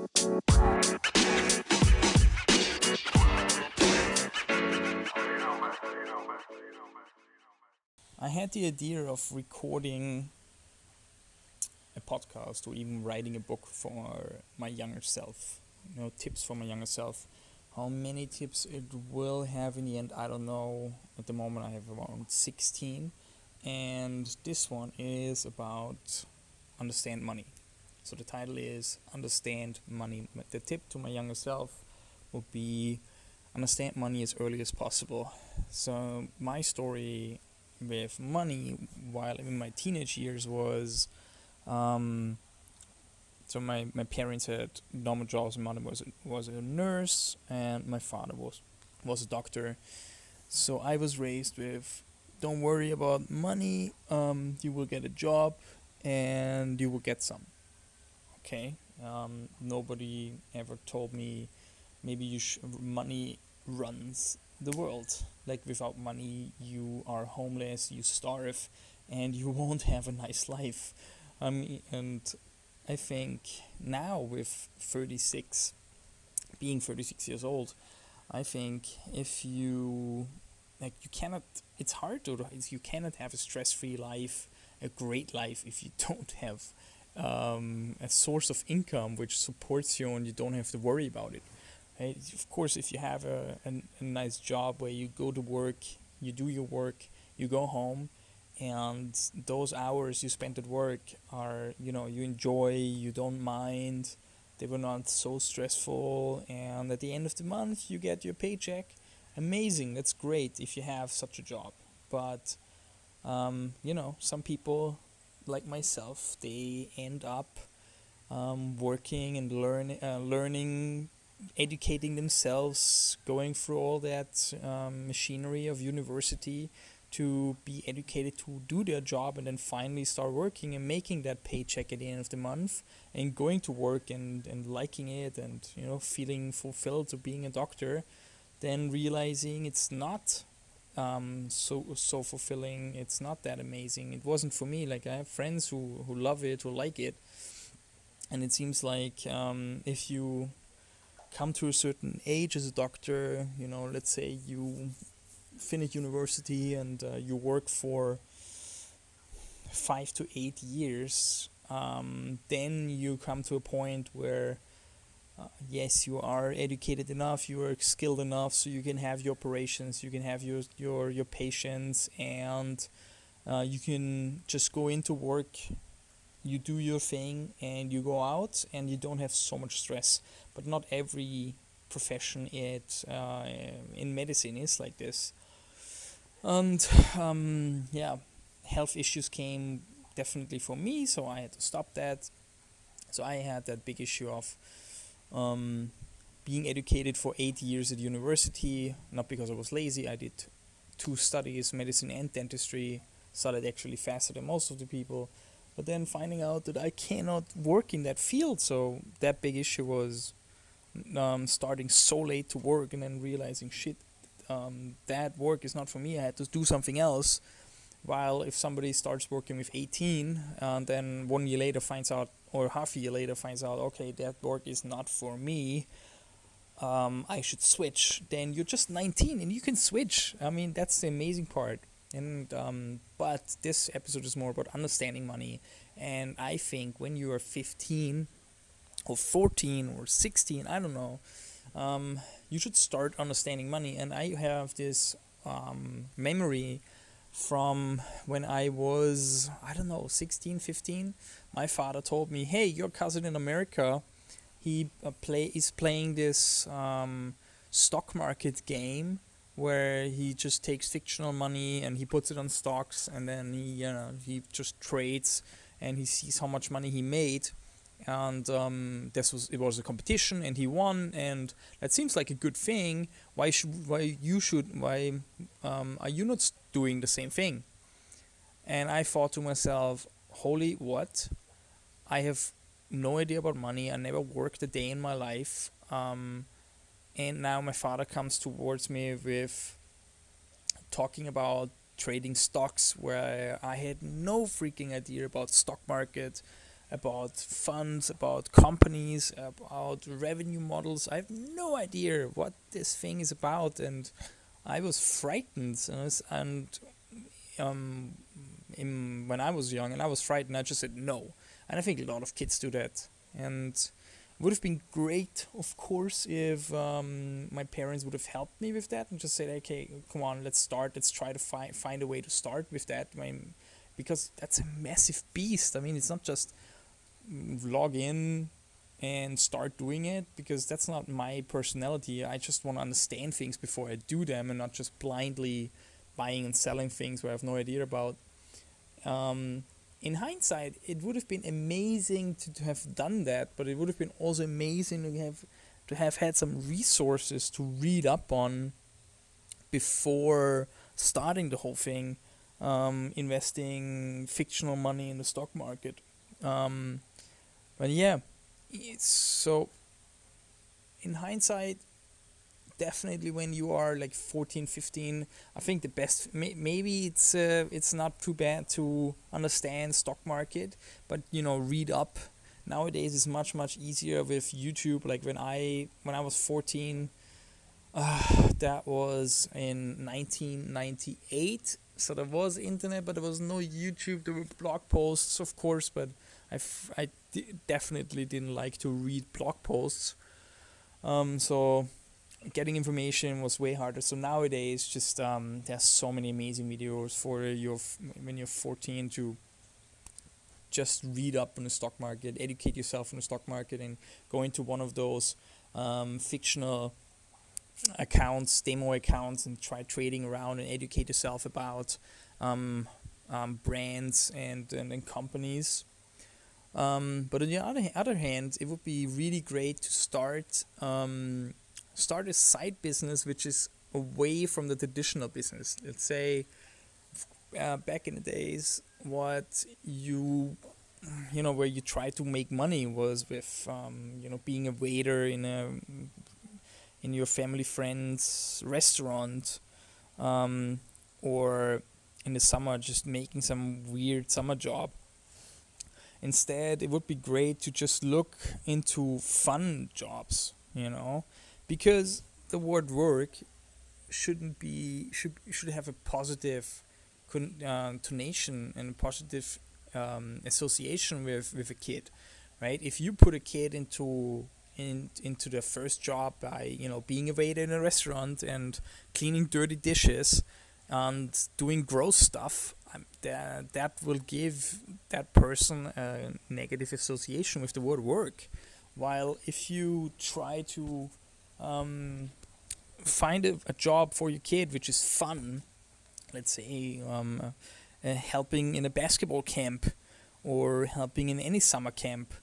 I had the idea of recording a podcast or even writing a book for my younger self. Tips for my younger self. How many tips it will have in the end, I don't know. At the moment, I have around 16. And this one is about understand money. So the title is Understand Money. The tip to my younger self would be understand money as early as possible. So my story with money while in my teenage years was so my parents had normal jobs. My mother was a nurse and my father was a doctor. So I was raised with don't worry about money, you will get a job and you will get some. Okay. Nobody ever told me maybe money runs the world. Like without money, you are homeless, you starve, and you won't have a nice life. And I think now with 36, being 36 years old, I think if you like, you cannot. It's hard to. You cannot have a stress-free life, a great life, if you don't have a source of income which supports you and you don't have to worry about it. Right? Of course, if you have a nice job where you go to work, you do your work, you go home, and those hours you spent at work are, you enjoy, you don't mind, they were not so stressful, and at the end of the month you get your paycheck. Amazing, that's great if you have such a job. But, some people like myself, they end up working and learning, educating themselves, going through all that machinery of university to be educated to do their job, and then finally start working and making that paycheck at the end of the month, and going to work and liking it, and feeling fulfilled to being a doctor, then realizing it's not so fulfilling, it's not that amazing, it wasn't for me. Like, I have friends who love it, who like it, and it seems like if you come to a certain age as a doctor, let's say you finish university and you work for 5 to 8 years, then you come to a point where yes, you are educated enough, you are skilled enough, so you can have your operations, you can have your patients, and you can just go into work, you do your thing, and you go out, and you don't have so much stress. But not every profession in medicine is like this. And health issues came definitely for me, so I had to stop that. So I had that big issue of being educated for 8 years at university, not because I was lazy. I did 2 studies, medicine and dentistry, studied actually faster than most of the people, but then finding out that I cannot work in that field. So that big issue was starting so late to work, and then realizing, shit, that work is not for me. I had to do something else. While if somebody starts working with 18 and then 1 year later finds out, or half a year later finds out, okay, that work is not for me, I should switch, then you're just 19 and you can switch. I mean, that's the amazing part. And but this episode is more about understanding money. And I think when you are 15 or 14 or 16, I don't know, you should start understanding money. And I have this memory from when I was, I don't know, 16, 15. My father told me, hey, your cousin in America, he is playing this stock market game where he just takes fictional money and he puts it on stocks, and then he just trades, and he sees how much money he made. And it was a competition, and he won, and that seems like a good thing. Why are you not doing the same thing? And I thought to myself, holy what? I have no idea about money. I never worked a day in my life. And now my father comes towards me with talking about trading stocks, where I had no freaking idea about stock market. about funds, about companies, about revenue models. I have no idea what this thing is about, and I was frightened. Um, when I was young and I was frightened, I just said no. And I think a lot of kids do that. And it would have been great, of course, if my parents would have helped me with that and just said, okay, come on, let's start. Let's try to find a way to start with that. Because that's a massive beast. I mean, it's not just log in and start doing it, because that's not my personality. I just want to understand things before I do them and not just blindly buying and selling things where I have no idea about. In hindsight, it would have been amazing to have done that, but it would have been also amazing to have had some resources to read up on before starting the whole thing, investing fictional money in the stock market. But yeah, so in hindsight, definitely when you are like 14, 15, I think the best, maybe it's not too bad to understand stock market, but read up. Nowadays it's much easier with YouTube. Like when I was 14, that was in 1998, so there was internet, but there was no YouTube. There were blog posts, of course, but I definitely didn't like to read blog posts. So getting information was way harder. So nowadays, just there's so many amazing videos for when you're 14 to just read up on the stock market, educate yourself on the stock market, and go into one of those fictional accounts, demo accounts, and try trading around and educate yourself about brands and companies. But on the other hand, it would be really great to start a side business which is away from the traditional business. Let's say back in the days, what where you try to make money was with being a waiter in your family friend's restaurant, or in the summer just making some weird summer job. Instead, it would be great to just look into fun jobs, because the word work should have a positive connotation and a positive association with a kid, right? If you put a kid into their first job by being a waiter in a restaurant and cleaning dirty dishes and doing gross stuff, that will give that person a negative association with the word work. While if you try to find a job for your kid which is fun, let's say helping in a basketball camp or helping in any summer camp,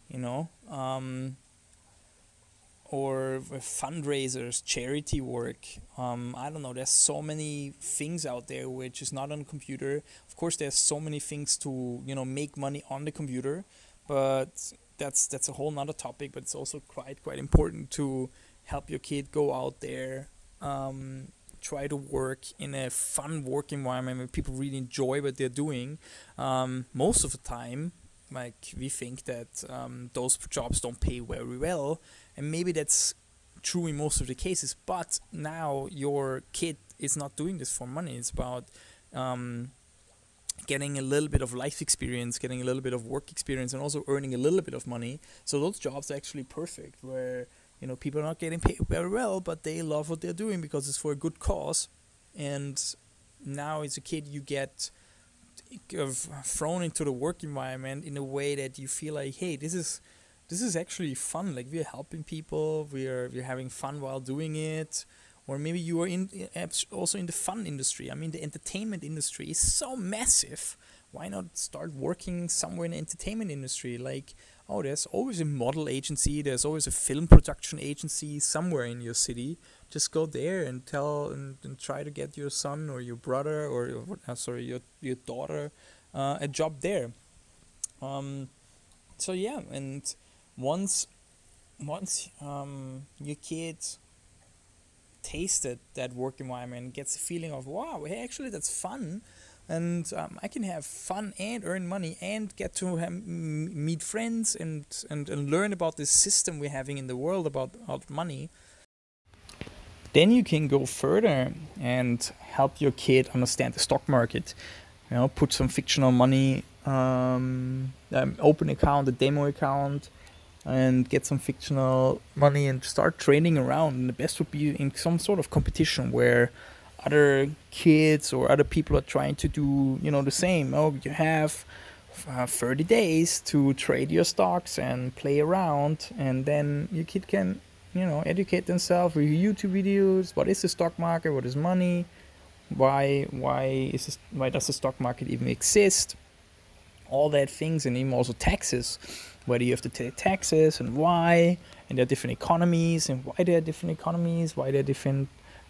or fundraisers, charity work. I don't know, there's so many things out there which is not on the computer. Of course, there's so many things to, make money on the computer, but that's a whole nother topic. But it's also quite important to help your kid go out there, try to work in a fun work environment where people really enjoy what they're doing. Most of the time, like, we think that those jobs don't pay very well, and maybe that's true in most of the cases, but now your kid is not doing this for money. It's about getting a little bit of life experience, getting a little bit of work experience, and also earning a little bit of money. So those jobs are actually perfect, where people are not getting paid very well, but they love what they're doing because it's for a good cause. And now as a kid, you get thrown into the work environment in a way that you feel like, hey, this is actually fun. Like, we're helping people, we're having fun while doing it. Or maybe you are also in the fun industry. I mean, the entertainment industry is so massive. Why not start working somewhere in the entertainment industry? Like, there's always a model agency, there's always a film production agency somewhere in your city. Just go there and and try to get your son or your brother or your daughter a job there. So yeah, and once your kid tasted that work environment, gets a feeling of, wow, hey, actually that's fun. and I can have fun and earn money and get to meet friends and learn about this system we're having in the world about money. Then you can go further and help your kid understand the stock market. Put some fictional money, open account, a demo account, and get some fictional money and start trading around. And the best would be in some sort of competition where other kids or other people are trying to do, the same. You have 30 days to trade your stocks and play around, and then your kid can, educate themselves with YouTube videos. What is the stock market? What is money? Why does the stock market even exist? All that things, and even also taxes. Whether you have to pay taxes and why, and there are different economies, and why there are different economies, why there are different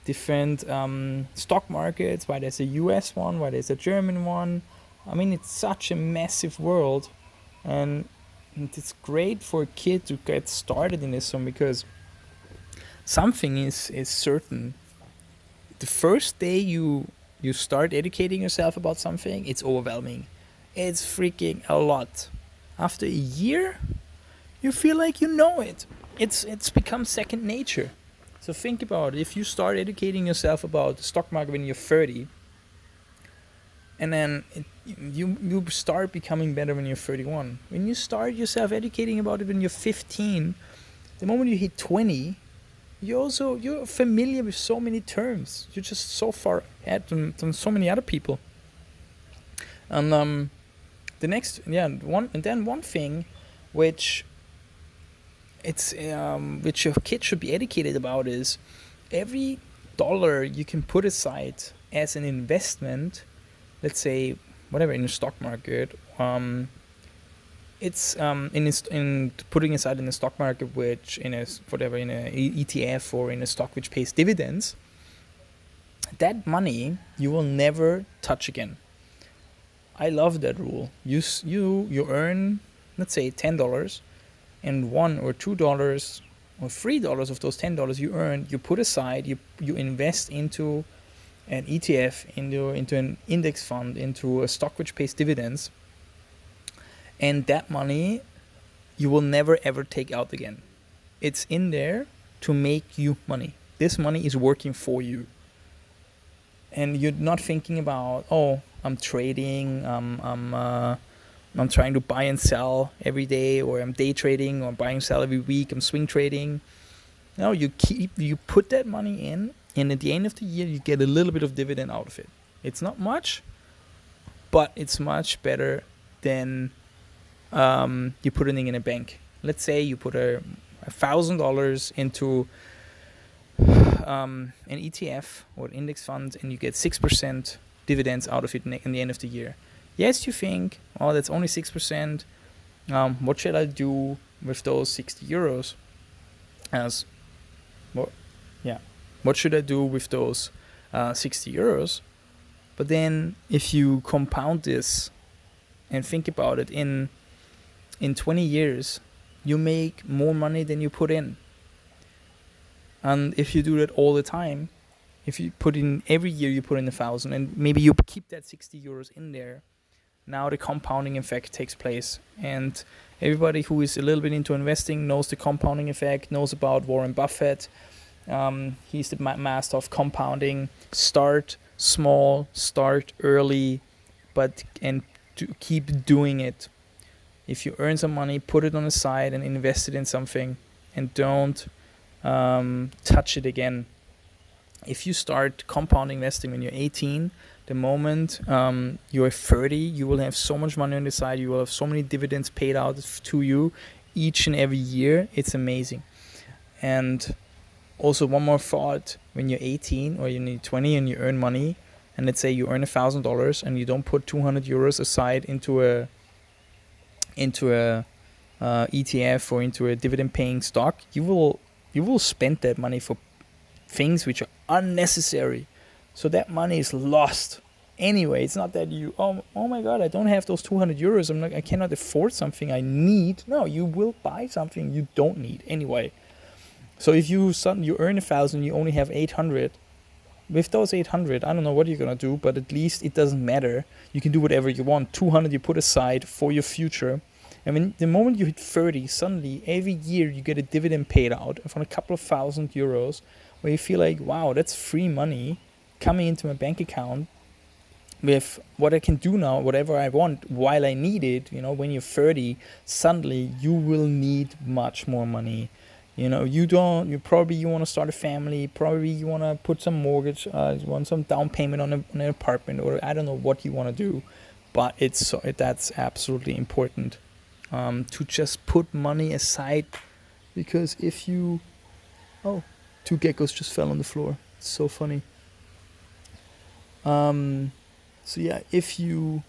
stock markets, why there's a US one, why there's a German one. I mean, it's such a massive world, and it's great for a kid to get started in this one, because something is certain. The first day you start educating yourself about something, it's overwhelming. It's freaking a lot. After a year, you feel like you know it. It's become second nature. So think about it. If you start educating yourself about the stock market when you're 30, and then you start becoming better when you're 31. When you start yourself educating about it when you're 15, the moment you hit 20, you're familiar with so many terms. You're just so far ahead than so many other people. And one thing which which your kid should be educated about is every dollar you can put aside as an investment, let's say whatever in the stock market, it's in putting aside in the stock market, which in a ETF or in a stock which pays dividends, that money you will never touch again. I love that rule. You earn, let's say, $10, and $1 or $2 or $3 of those $10 you earn, you put aside, you invest into an ETF, into an index fund, into a stock which pays dividends, and that money you will never ever take out again. It's in there to make you money. This money is working for you, and you're not thinking about, I'm trading, I'm trying to buy and sell every day, or I'm day trading, or buying and sell every week, I'm swing trading. No, you put that money in, and at the end of the year you get a little bit of dividend out of it. It's not much, but it's much better than you putting in a bank. Let's say you put $1,000 into an ETF or an index fund, and you get 6% dividends out of it in the end of the year. Yes, you think, that's only 6%. What should I do with those 60 euros? What should I do with those 60 euros? But then if you compound this and think about it, in 20 years, you make more money than you put in. And if you do that all the time, if you put in every year, you put in 1,000, and maybe you keep that 60 euros in there, now the compounding effect takes place. And everybody who is a little bit into investing knows the compounding effect, knows about Warren Buffett. He's the master of compounding. Start small, start early, and to keep doing it. If you earn some money, put it on the side and invest it in something, and don't touch it again. If you start compound investing when you're 18, the moment you're 30, you will have so much money on the side. You will have so many dividends paid out to you each and every year. It's amazing. And also one more thought: when you're 18 or you're 20 and you earn money, and let's say you earn $1,000 and you don't put 200 euros aside into a ETF or into a dividend-paying stock, you will spend that money for things which are unnecessary. So that money is lost anyway. It's not that you, oh my God, I don't have those 200 euros. I cannot afford something I need. No, you will buy something you don't need anyway. So if you earn 1,000, you only have 800. with those 800, I don't know what you're gonna do, but at least it doesn't matter. You can do whatever you want. 200 you put aside for your future. I mean, the moment you hit 30, suddenly every year you get a dividend paid out from a couple of €1,000, where you feel like, wow, that's free money coming into my bank account with what I can do now, whatever I want while I need it. You know, when you're 30, suddenly you will need much more money. You know, you want to start a family, probably you want to put some mortgage, you want some down payment on an apartment, or I don't know what you want to do, but that's absolutely important. To just put money aside, because if you, oh, 2 geckos just fell on the floor. It's so funny. So yeah, if you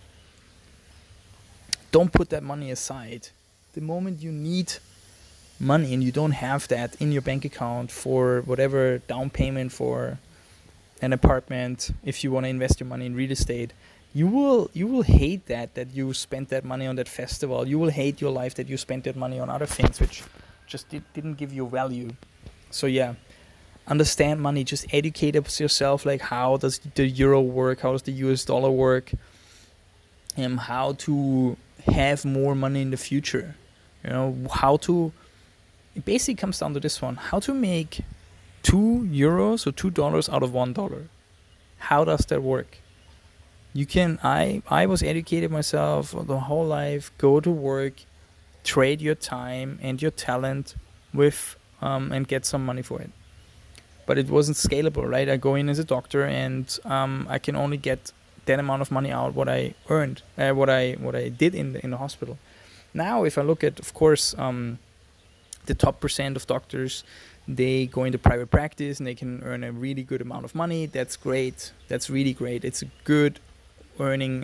don't put that money aside, the moment you need money and you don't have that in your bank account for whatever down payment for an apartment, if you want to invest your money in real estate, you will hate that you spent that money on that festival. You will hate your life that you spent that money on other things which just didn't give you value. So yeah, understand money. Just educate yourself, like how does the euro work, how does the US dollar work, and how to have more money in the future. You know, it basically comes down to this one: how to make €2 or $2 out of $1. How does that work? You can. I was educated myself the whole life. Go to work, trade your time and your talent with and get some money for it. But it wasn't scalable, right? I go in as a doctor and I can only get that amount of money out what I earned, what I did in the hospital. Now, if I look at, of course, the top % of doctors, they go into private practice and they can earn a really good amount of money. That's great. That's really great. It's a good earning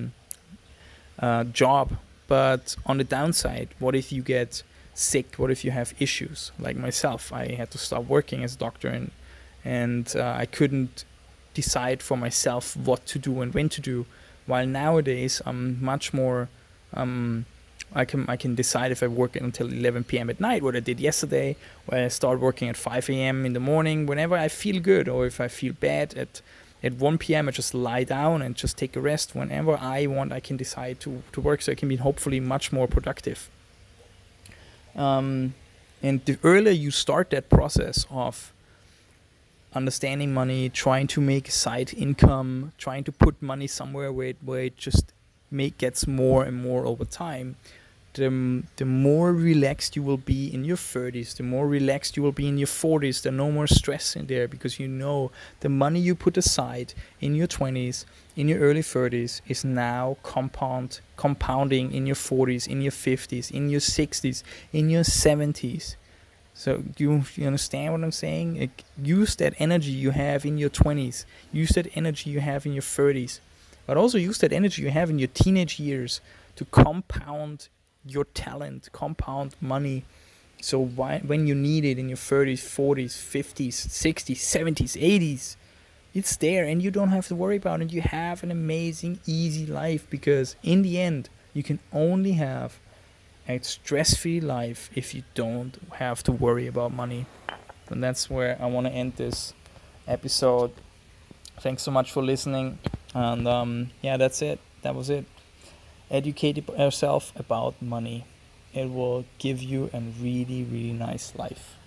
job. But on the downside, what if you get sick? What if you have issues? Like myself, I had to stop working as a doctor, and I couldn't decide for myself what to do and when to do. While nowadays, I'm much more. I can decide if I work until 11 p.m. at night, what I did yesterday, where I start working at 5 a.m. in the morning whenever I feel good, or if I feel bad at 1 p.m. I just lie down and just take a rest. Whenever I want, I can decide to work, so I can be hopefully much more productive. And the earlier you start that process of understanding money, trying to make a side income, trying to put money somewhere where it just gets more and more over time, the more relaxed you will be in your 30s, the more relaxed you will be in your 40s. There's no more stress in there, because you know the money you put aside in your 20s, in your early 30s, is now compounding in your 40s, in your 50s, in your 60s, in your 70s. So you understand what I'm saying? Like, use that energy you have in your 20s, use that energy you have in your 30s, but also use that energy you have in your teenage years to compound your talent, compound money. So when you need it in your 30s, 40s, 50s, 60s, 70s, 80s, it's there and you don't have to worry about it. You have an amazing, easy life, because in the end, you can only have a stress-free life if you don't have to worry about money. And that's where I want to end this episode. Thanks so much for listening. And yeah, that's it. That was it. Educate yourself about money. It will give you a really, really nice life.